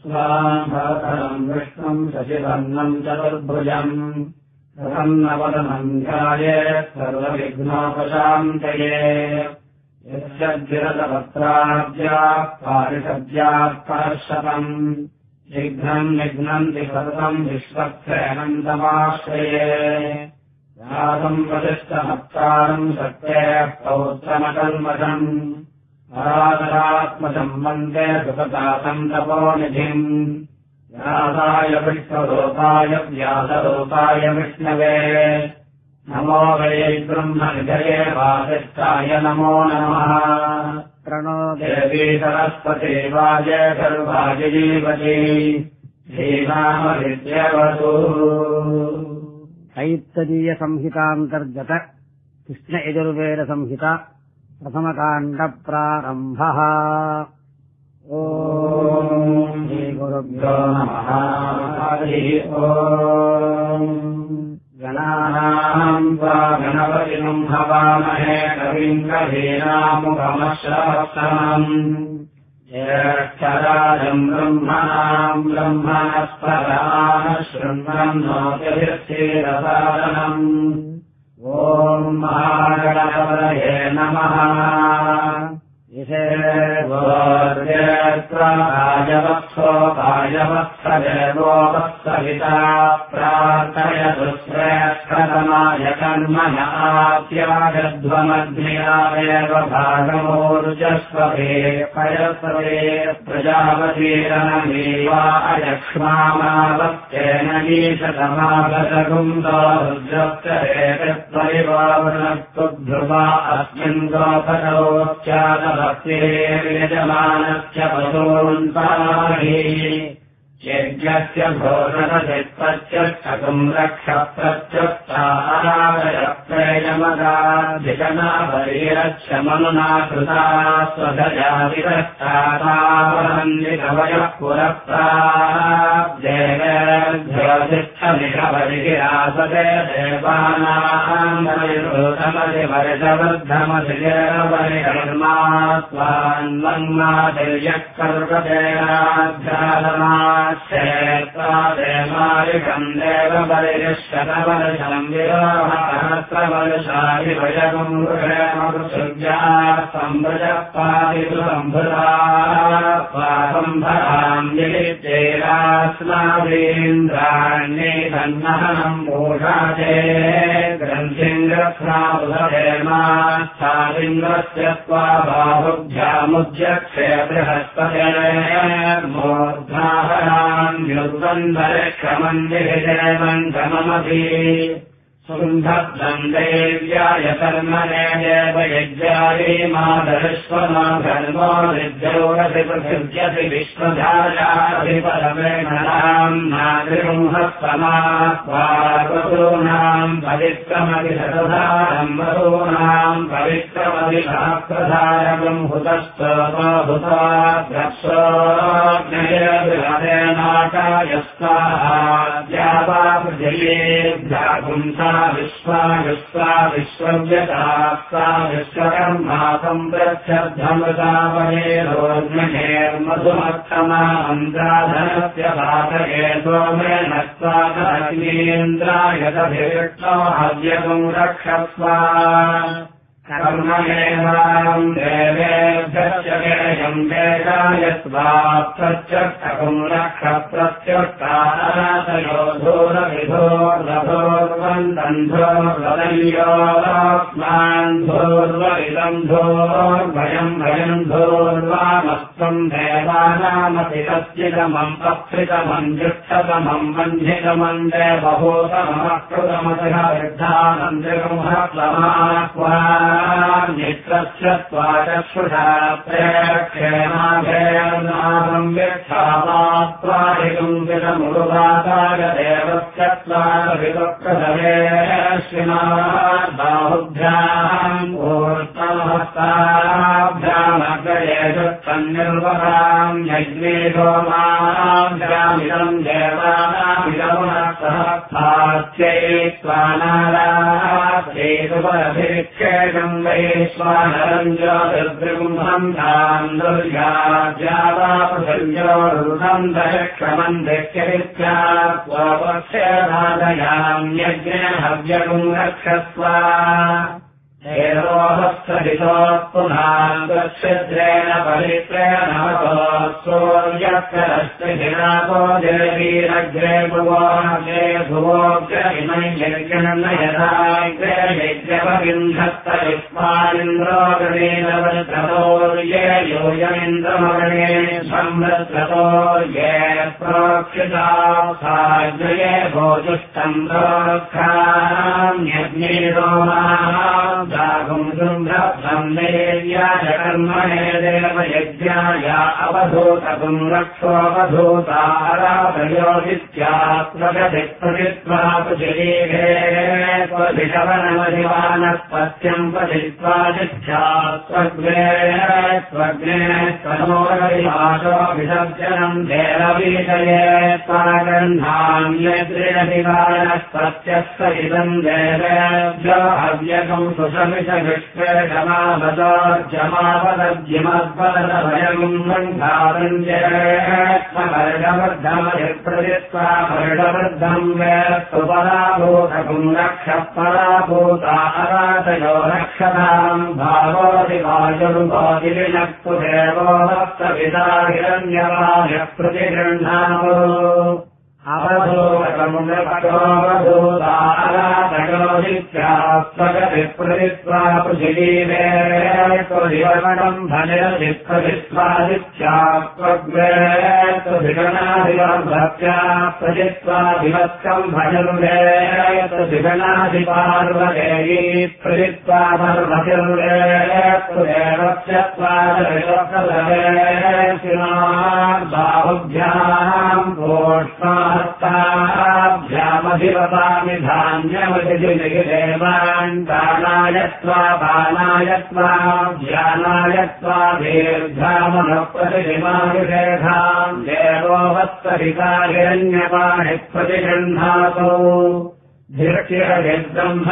स्वाभरम् विष्णुम् शशिवर्णम् चतुर्भुजम् प्रसन्नवदनम् ध्यायेत् सर्वविघ्नोपशान्तये यस्य गिरतपत्राद्याः पारिषद्याः परशतम् विघ्नम् निघ्नन्ति सर्वम् विश्वक्षेणन्तमाश्रये व्यासम् वसिष्ठमत्कारम् शक्तेः पौत्रमकल्मषम् पराशरात्मजम् वन्दे सुखदातम् तपोनिधिम् व्यासाय विश्वरूपाय व्यासरूपाय विष्णवे नमो वै ब्रह्मनिधये वासिष्ठाय नमो नमः प्रणो देवी सरस्वती वाजेशर्वाय जीवती श्रीरामविद्यवतु तैत्तरीयसंहितान्तर्गत कृष्णयजुर्वेदसंहिता प्रथमकाण्डप्रारम्भः। ॐ श्रीगुरुभ्यो नमः। हरिः ॐ। गणानाम् त्वा गणपतिम् हवामहे कविम् कवीनामुपमश्रवस्तमम् ज्येष्ठराजम् ब्रह्मणाम् ब्रह्मणस्पदानः शृण्वन्नोतिभिश्चेदसादनम् ॐ महागणपतये नमः। ईशेवोर्यत्वायवत्सो वायवत्सदेवो वत्सविता प्रार्थयतु श्रेष्ठतमाय कर्मण आप्यागध्वमग्न्यादेव भागमोरुजस्वभे पयस्वे प्रजापतीरनमेवा अयक्ष्मामावत्तेन नीशतमागतगुन्दो रुद्रप्तरेतत्परिवावृणत्वध्रुवा अस्मिन् गोपरोच्चादभक्तिरेर्यजमानस्य पशून्पाहि यज्ञस्य घोषणचित्तच्युत्थकम् रक्षप्रत्युत्थायमगाधिकनाभरीरक्षमनुना कृता स्वधया विरष्टावन्दिकवयः पुरप्रादेवेभ्योतिष्ठमिषवरिगिरासते देवानाम् वरिषवर्धमधिगेरवरिकर्मा स्वान्वन्मादिर्यः कर्वतेनाध्यालमा क्षेत्रादेमारिकम् देवबलिशतवर्षम् विरोहसहस्रवर्षादि वयगुम् वृषेमृसृज्याः सम्भृजपादिषु सम्भराम् विलिप्तेरास्मादीन्द्राण्ये सन्नहनम् भूषाते ग्रन्थिङ्ग्रस्नाबुधेमास्थालिङ्गस्य त्वा बाहुभ्यामुज्यक्षे बृहस्पते मूर्धाहरान् युर्वन्धरिक्षमन्दिभिदेवम् सुन्धब्दम् देव्याय कर्मणे देवयज्ञायै माधरिष्वमाधर्मो विद्योरसि पृथिव्यसि विश्वधाराधिपरमेणनाम् नागृंहस्तमात्वावसूनाम् पवित्रमपि शतधारम् वसूनाम् पवित्रमपि सहस्रधारकम् हुतस्तोमहुताभ्रक्षोज्ञयनाकायस्ताद्यावापृथिवीभ्यापुंसा विश्वव्यतास्ता विश्वकर्मा सम्प्रच्छद्धमृतावनेरोर्महेर्मधुमत्तमा मन्त्राधनस्य पातये सोमेन स्वातरग्नीन्द्रायतभिष्णो हव्यकम् रक्षस्व कर्मणेवाम् देवेभ्यश्च गेयम् वेदाय स्वाप्रत्यर्थकम् रक्ष प्रत्युत्तानातयो धूरविधोर्वधोर्वन्दन्धोर्वदन्योस्मान् धूर्वरिदम् धूर्भयम् भयम् धूर्वामस्तम् देवानामपि तस्यतमम् अप्रितमम् जुष्टतमम् वह्नितमम् देवभूतमकृतमतिह विद्धानन्दिगुंहत्वमाक्वा नित्रस्य त्वाचक्षुषा प्रेक्षेमाभेर्नामम् व्यक्षामात्वारिकुम्बितमुरुवाताय देवस्य त्वारविवक्रधवेश्विनाबाहुभ्याम् ऊर्ध्वहस्ताभ्यामग्रयेषु तन्निर्वहाम् यज्ञे सोमाभ्यामिदम् देवानामिदमुनः सहस्राच्यै त्वानाराच्यैतुपरभिरिच्छ शेषम् वैश्वानरम् ज्योतिर्बृंहम् ताम् दुर्गाद्यावापृथिव्योरुदम् दशक्षमम् दक्ष्यरित्या स्वपक्षराधयाम् यज्ञ हव्यगुम् रक्षस्व पुनः पवित्रेण सूर्यस्करश्चिनापो जयवीरग्रे भुवोग्रे भुवोग्र इमम् यज्ञम् यथाग्रे यज्ञपविन्धत्तयुष्मानिन्द्रोगणेनवृत्रतोर्ये योजमिन्द्रमगणे संवृत्रतोर्ये प्रोक्षिता साग्रये भोजुष्टम् प्रोक्षाम् यज्ञे ब्रह्मेर्याय कर्मणे देवयज्ञाय अवधूतपुम् रक्षोऽवधूताराधयोदित्यात्मगतिप्रतित्वा पृथिवीरे स्वधिशवनमधिवानस्पत्यम् पतित्वादित्या स्वग्ने स्वग्ने स्वनोरविवासो विसर्जनम् देववीतये स्वागन्धान्यद्रिणधिवानस्पत्यस्य इदम् देवेभ्यो हव्यकम् सुषमिषविष्पेजमापदोर्जमापदद्यमद्वदभयम् मन्धारञ्जयवर्धमयप्रदित्वा वर्षवृद्धम् वेत्सुपराभूतकुम् रक्षपराभूतारातयो रक्षताम् भावोदिवायुर्भोदिनक्तु देवो भक्तविदा हिरण्यवायः प्रतिगृह्णामो अवधूतमुखतोऽवधूताराधयोदित्यास्वगतिप्रदित्वा पृथिवीरे त्वदिवगणम् भजरदित्प्रदित्वादित्यास्वग्रे त्वदिगणाधिवभक्त्या प्रदित्वा विवत्कम् भजन्वे त्वदिगणाधिपार्वदेयी प्रदित्वा पर्वतिर्वे बाहुभ्याम् भ्यामधिवतामि धान्यमधिदेवान् दानायत्वा बाणायत्वा ज्ञानायत्वा दीर्घामनप्रतिमाविषेधाम् देवो वत्सरिता हिरण्यपाणिः प्रतिगृह्णातु धीर्षिरब्रह्म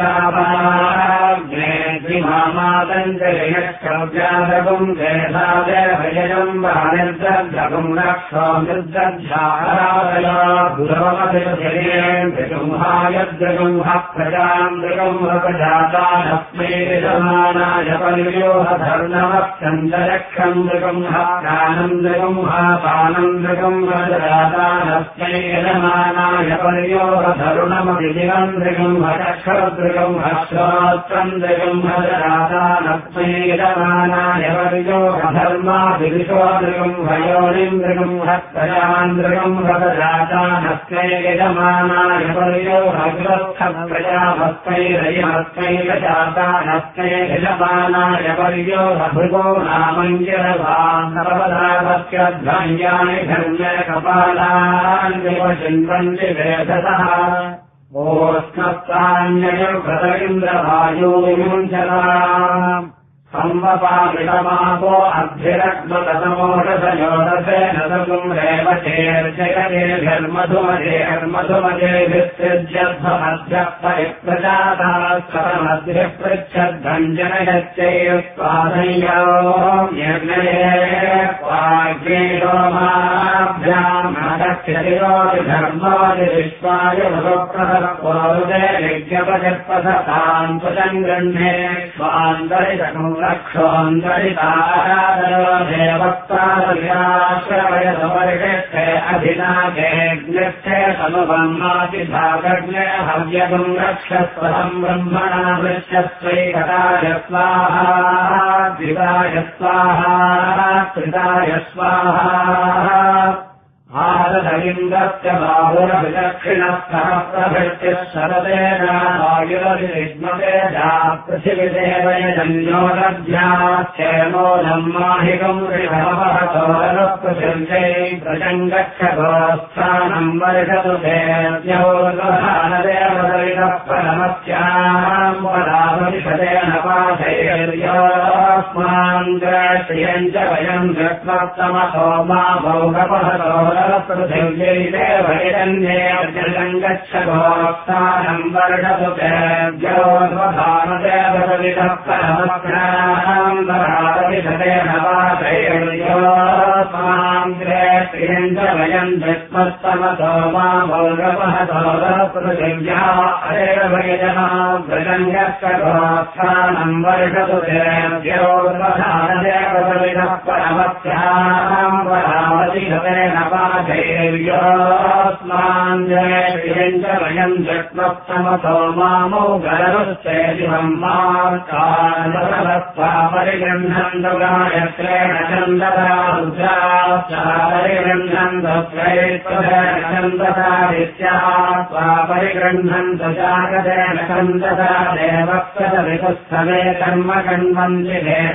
यच्छावाग्नेमादञ्जयक्षव्यादगुम् देधादेभयम् वानिर्दग्धगुम् रक्षो निर्दग्धाराधया गुरवमधिर्जयेन्द्रगुंहायद्रगुंह प्रजाम् दृगुंहपजातानस्मै यजमानाय परिव्योहधर्णवक्षन्दरक्षम् दृगुंह प्राणम् दृगुंह पानम् दृगुंहजातानस्मै यजमानाय परिव्योहधरुणमभिदिगम् हक्षरदृगम् हश्रोत्रम् दृगम् हजातानस्मै यजमानाय परिव्योहधर्माभिदिशो दृगम् हयोनिम् दृगम् हस्तयान् दृगम् हजातानस्मै यजमानाय परिव्योहग्रस्थप्रजामस्मै रयमस्मै यजातानस्मै यजमानाय परिव्योहभृगो नामञ्जरवान् सर्वदावस्यध्वन्यानि धर्मे कपालान् विवचिन्वन्ति वेदतः ओष्णस्तान्ययुर्भृतरिन्द्रवायुविमुञ्चना संवपामिषमापो अभ्यरग्मतमोषधयोरसेन सगुम् रेवचेर्जयतेर्मधुमजेभिस्सृज्यध्वमध्यः परिप्रजाताः सतमद्भिः पृच्छद्धञ्जनयच्चैस्वाधय्यो यज्ञये वाग्येषोमाभ्याम् अदक्षतिरोधिधर्मोदिविश्वाय भगवप्रसरपोरुदे यज्ञपजत्पथतान् त्वचम् गृह्णे स्वान्तरिषणम् रक्षोऽन्तरिताराधयो देवत्तारव्याश्रवयसपरिषे अधिनागेऽग्निष्ठे समुपम्मातिभागज्ञे हव्यगुम् रक्षस्वहम् ब्रह्मणा वृक्षस्वैकटाय स्वाहा द्विताय स्वाहा त्रिताय स्वाहा आदधलिङ्गस्य बाहुरभिदक्षिणः प्रभृत्यः शरदेन वायुरभिविद्मतेजा पृथिविदेवयजन्योदध्याश्चेमोदम् माहिकम् ऋभवहतोरपृथिव्यै प्रचङ्गक्षगोस्थानम् वर्षतु देव्योर्वधानदेवदविदः परमस्याम् पदापरिषदेन पाठैर्यो श्रियम् च वयम् दृष्ट्वत्तमसो मा भौगपहतोरस्पृथिव्यैदेवैरन्येऽर्जम् गच्छ गोस्थानम् वर्षतु तेभ्योऽध्वधानदेवविदः परमस्नाम् वराविधतेन वाचैर्योऽस्मान्द्रे श्रियम् च वयम् दृष्ट्वत्तमसो मा भौगपहतोरस्पृथिव्या अरेवैजनो व्रजम् गच्छ गोस्थानम् वर्षतु तेभ्योऽध्वधानदेवविदः परमस्याम् वरावतिधतेन वाचैर्योऽस्मान्द्रे श्रियम् च वयम् दृष्ट्वत्तमसो मामो गरुश्चेदिवम् मार्कालस्त्वा परिगृह्णन्तु गायत्रेण छन्दसा रुद्राश्चा परिगृह्णन्तु त्रैत्वरेण छन्दसा विद्याः त्वा परिगृह्णन्तु जागतेन छन्दसा देवक्षतवितुस्तवे कर्म कण्वन्ति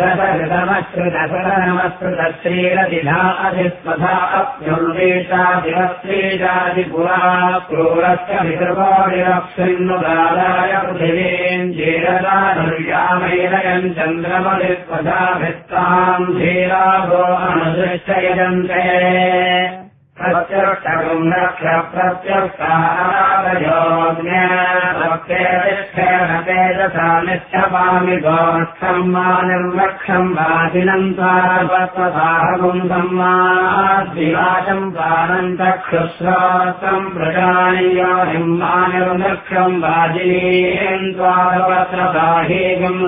भेदसकृतमश्रुतसरणमश्रुतश्रीरतिधा अधिस्वधा अप्युर्वीषा दिवस्त्रीजादिपुरा क्रूरस्य विकृपोरिरक्षिन्नुदादाय पृथिवीम् जीरदानुर्यामैरयम् चन्द्रमधिस्वधाभिस्ताम् धीराभो अनुदृश्ययजन्ते प्रत्यर्थकम् रक्ष प्रत्यर्थाराधयोज्ञेन तेजसा निश्चपामि गोष्ठम् मा निर्वक्षम् वासिनम् त्वार्वत्वसाहगुम् सम्माद्विवाचम् प्राणम् चक्षुश्रोत्रम् प्रजानीयोनिम् मा निर्वक्षम् वाजिनीम् त्वार्वत्रसाहीगुम्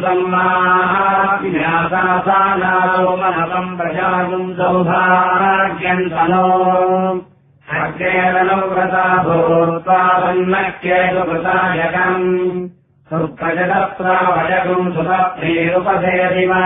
सम्माज्ञासानादो मनवम् प्रजागुम् सौभाग्यम् तनो अग्नेरनुव्रता भूत्वावन्नक्येषु कृतायकम् सुप्रजतप्रावयगुम् सुपत्नीरुपसेदिवा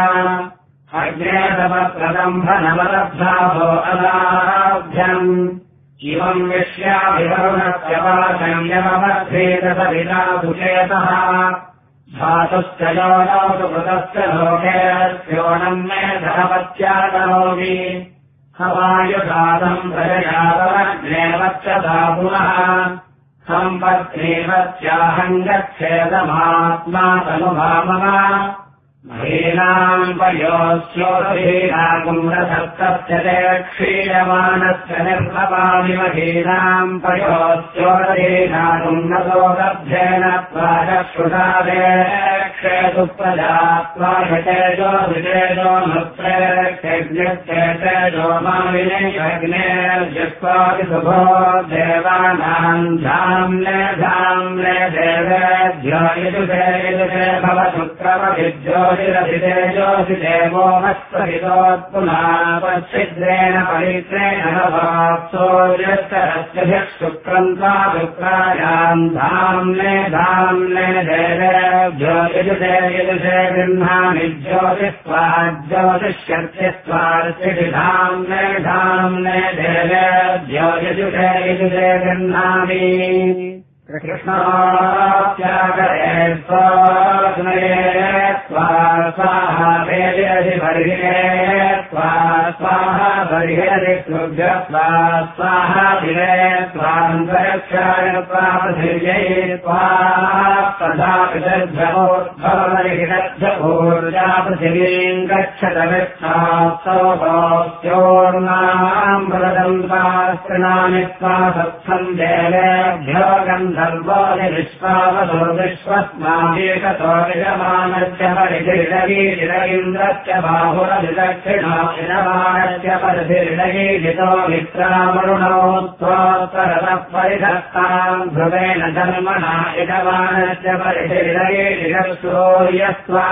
अग्नेतपत्रदम्भनवलब्धा भो अदाभ्यम् इवम् विश्याभिवरुणस्य वाचम् यमवद्धेतसविता सुचेतः धातुश्च योनौतु कृतश्च लोकेऽस्योणम् मे धनवत्याकरोमि हवायुधातम् प्रजयातमग्नेवच्चता पुनः सम्पत्नीवत्याहम् गच्छेदमात्मा तनुभामः महीनाम् पयोस्योधीनागुम् रथस्तस्य ते क्षीयमानस्य निर्भवामि महीनाम् पयोस्योधीनागुम् नतोदभ्येन त्वाचक्षुषादे क्षेतु प्रजा त्वायतेजो वितेजो मृत्रेक्षेतेजो माविनेऽग्नेर्जिह्वादिशुभो देवानाम् धाम्ने धाम्ने देवेभ्यो यजुषे यजुषे भवशुक्रमभिज्योतिरभितेजोऽसि देवो मत्सहितोत्पुनापच्छिद्रेण पवित्रेण भाप्सोर्यश्चरस्यभिः शुक्रम् त्वा शुक्रायाम् धाम्ने धाम्ने देवेभ्यो यजुषे यजुषे गृह्णामि ज्योतिस्त्वा ज्योतिष्यर्चिस्त्वार्चिषि धाम्ने धाम्ने देवेभ्यो यजुषे यजुषे गृह्णामि कृष्णात्यागरे स्वाग्नये त्वा स्वाहा वेदयसि बर्हिणे त्वा स्वाहा बर्हिरसि कृभ्य त्वा स्वाहा दिवे त्वान्तरिक्षाय त्वा पृथिव्यै त्वा तथा पितर्भवोद्भवमरिहिरभ्यभूर्जा पृथिवीम् गच्छतविष्ठात्सौभोस्योर्नाम् व्रतम् त्वा स्त्रीणामि त्वा सत्सम् देवेभ्यो गन्धर्वोऽधि विश्वावसो विश्वस्मादेकतो यजमानस्य परिधिर्डगीरिन्द्रस्य बाहुरभिदक्षिणो यजमानस्य परिधिर्डगीरितो मित्रावरुणो त्वोत्तरतः परिधत्ताम् ध्रुवेण जन्मना यजमानस्य परिधिर्डगीरिसूर्यस्त्वा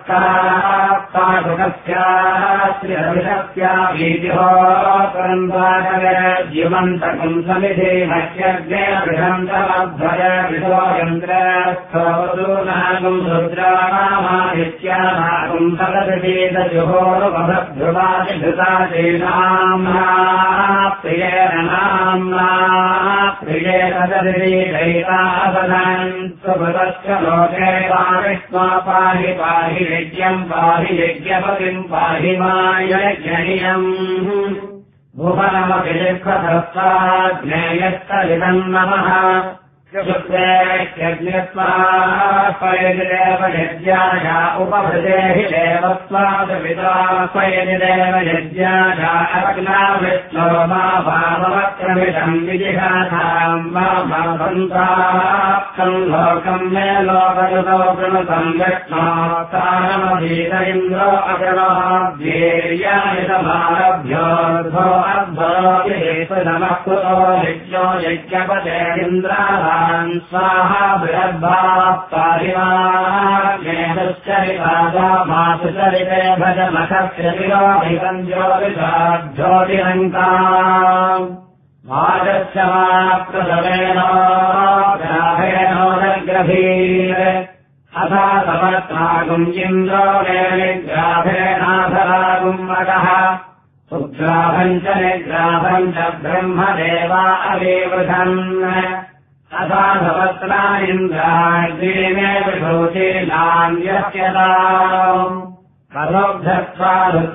पुरस्तात्तादुकस्यास्त्रिरभिषस्या वीतिहो परन्वाकवेद्युमन्तकम् समिधे मह्यग्ने बृहन्तमध्वय विशोयन्त्रस्थोदूनागुम् रुद्राणामादित्यानागुम् सदधिभूवादिभृतादिभृतादीनाम्ना प्रियेण नाम्ना प्रिये सदधिदैतावदन् स्वभृतस्य लोके पाविष्मा पाहि पाहि यज्ञम् पाहि यज्ञपतिम् पाहि मायज्ञनियम् भुवनमपि लिखतस्ताज्ञेयस्तलिदम् नमः स्वयदिदेव यज्ञाया उपभृते हि देवत्वादपिता स्वयदिदेव यज्ञाया अग्ना विष्णो मा भाववक्रमिदम् विजिघाताम् मा भावन्ताप्तम् लोकम् मे लोकयुतो कृणुतम् विष्णोत्तानमधीत इन्द्रो अग्रवाद्येर्यायितमारभ्योऽर्धो अर्धोऽभिहेतु नमः कुतो यज्ञो यज्ञपते इन्द्रान् स्वाहा बृहद्भाप्तारिवाग्नेतुश्चरितादा मातुचरिते भजमखक्षतिरोहितम् ज्योतिरङ्काम् वाजस्य माप्रसवेनो ग्राभेणोदग्रभीर अथा समर्थागुम् इन्द्रो निग्राभेणाधरागुम् मगः सुग्राभम् च निग्राभम् च ब्रह्मदेवा अविवृधन् अथा समत्रा इन्द्राग्निमे विभूतिनान्यस्यताम् करोभ्यत्वा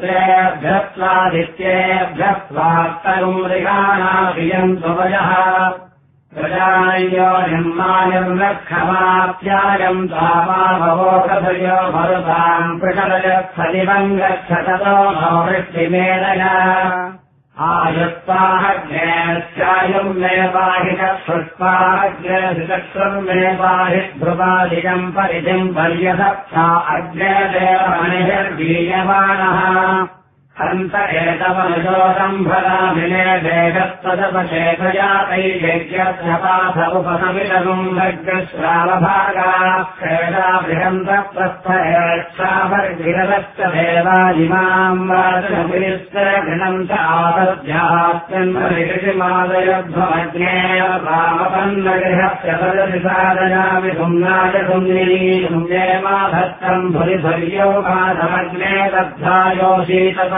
रुद्रेभ्यत्वादित्येभ्यत्वात्तरुम् मृगाणाभियन्तु वयः प्रजायो निर्मायम् रक्षमाप्यायम् तामाभवोकभयो मरुताम् प्रकलयत्सदिवम् गच्छततो नो वृष्टिमेलय आयुक्ताग्नेश्चायम् मे पाहि चक्षुष्पाग्नेचक्षुम् मे पाहि ध्रुवादिकम् परिधिम् पर्यसक्षा अग्ने देवमनिर्वीयमानः हन्त एतमनुजोदम् भरामिने देशत्वदपचेतयातैर्यज्ञस्य पाथ उपसमितगुम् भग्रश्रावभागाः खेदा बृहन्तप्रस्थयेक्षाभर्गिरदश्च देवाजिमाम् वाचनपुरिश्च घृणम् च आवद्यास्यन्मरिषिमादयध्वमग्ने रामपन्नगृहस्य सदसि सादयामि सुम्नाय सुम्निनी सुम्येमाधत्तम् भुरिभर्यो माधमग्ने दद्धायोषीतप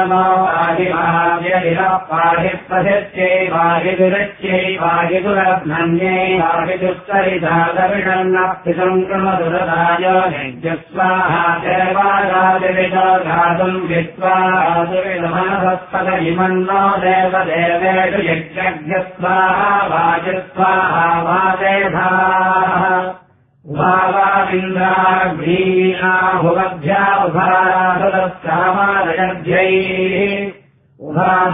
पाहि प्रसित्यै पाहि दुरच्यै पाहि दुरध्नन्यै पाहि दुस्तरिधादविषन्नप्तितम् कृमदुरदाय यज्ञस्वाहा देवादादिविदो घातुम् विद्वा आदिविदमनसत्पद इमन्नो देवदेवेषु यज्ञस्वाहा वाजिस्वाहा वादेधाः उभावादिन्द्राग्नीना भुवद्भ्या उभाराधुरस्कामादयध्यैः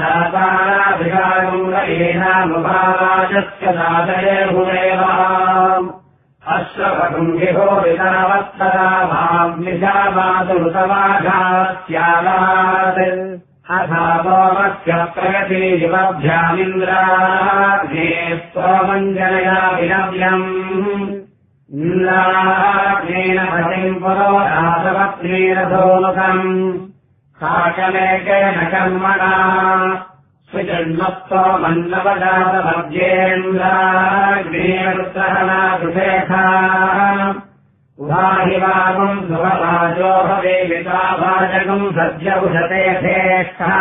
उभादाताराभिषागुङ्गेनामुभावाजस्य दातये भुवेवाम् अश्वभगुम् विभोरितावत्तरा भाग्निजामातुरुतवाघास्यालात् अथावोमस्य प्रगतियुवभ्यामिन्द्राग्ने स्तोमञ्जनया विनव्यम् इन्द्राग्नेन पतिम् पुरोधातपत्नीन सोमुखम् साकमेकेन कर्मणा स्विजन्मत्तो मन्नवजातमध्येन्द्राग्नेरुत्सहना सुषेखा उभाहिवागुम् सुभवाजो भवेविताभाजगुम् सद्य उशते श्रेष्ठा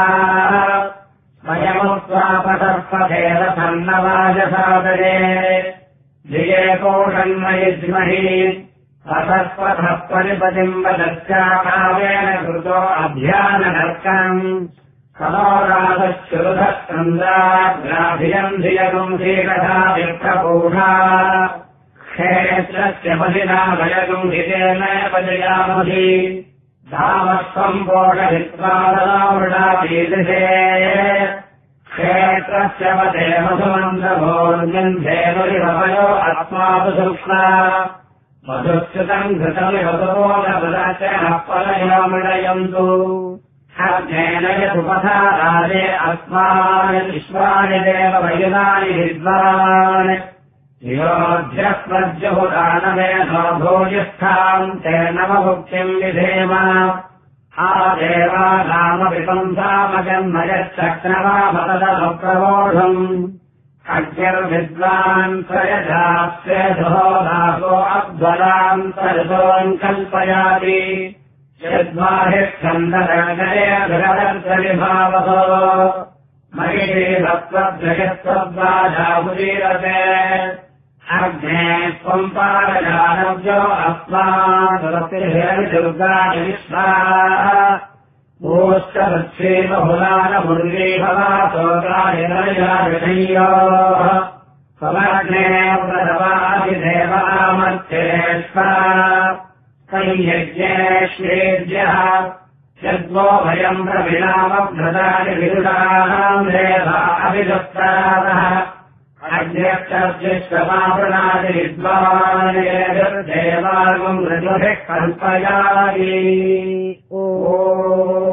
स्वयमुत्वापसर्पभेद सन्नवाजसादरे धिये कोषन्मयिद्महि असस्पथः परिपतिम्बदश्चाकावेन कृतो अभ्याननर्कम् कलोराधश्चुरुधः स्कन्दाग्राभियम् धियगुम् श्रीकथा विप्रपूषा क्षेत्रस्य पदिना भयगुम् हितेन पजयामहि धामस्त्वम् पोषहित्वादनावृणापीदृशे क्षेत्रस्य पदे मधुमन्दभोर्गन्धेनुरिभयो अस्मासु सूक्ष्मा मधुच्युतम् घृतमिवतोनपदचनः परयोमृडयन्तु अग्नेन यदुपथा राजे अस्मान् विश्वानि देव वयुनानि विद्वान् योऽध्यः प्रज्युहुदानमेधो भोजिष्ठाम् ते नवभुक्तिम् विधेम आदेवानामपि संसामजन्मयश्चक्रवामतदनुप्रवोढुम् अग्निर्विद्वान् प्रयजास्येधो दासो अध्वराम् सरसोम् कल्पयाति यद्वाहिष्ठन्दरगणे गृहदर्शविभावतो महिषी भक्त्वद्रजत्वद्वाजाहुरीरते अग्ने त्वम् पारजानव्यो अस्मादुर्गाणि विश्वा भूश्चरुच्छेबहुलानमुर्गीभवासोगानि नयाविषय्योः स्वमग्ने व्रतवादिदेवामर्त्येष्वा संयज्ञेष्वेद्यः यद्वो भयम् प्रविणामभ्रतानि विदुषाणाम् देवा अभिदुक्तारः अग्न्यक्षमावृणादि विद्वान् देवागम् ऋजुभिः कल्पयामि। ओ